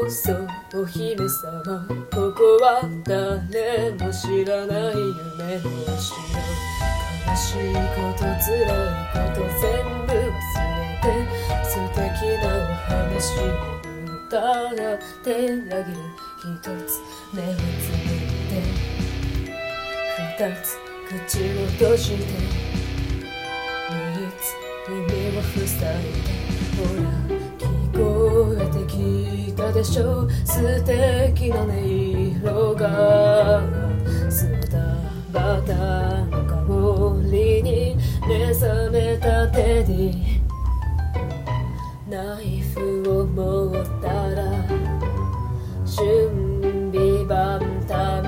こそお姫様、ここは誰も知らない夢の城。悲しいこと辛いこと全部忘れて、素敵なお話を歌ってあげる。一つ目をつぶって二つ口を閉じて三つ耳を塞いで、ほら聞こえてきたでしょ、素敵な音色がスタバタの香りに目覚めたテディ。ナイフを持ったら準備万端、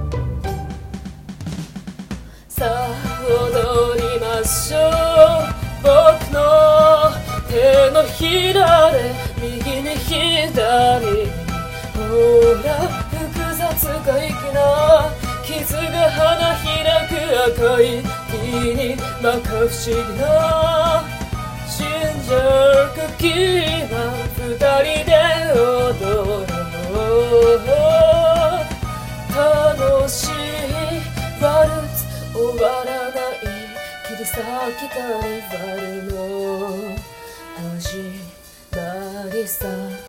さあ踊りましょう。僕の手のひらで右に左に、ほら複雑怪奇な傷が花開く赤い日に、摩訶不思議な死んじゃうクッキーマン二人で踊ろう。楽しいワルツ終わらない切り裂きカーニバルの始まりさ。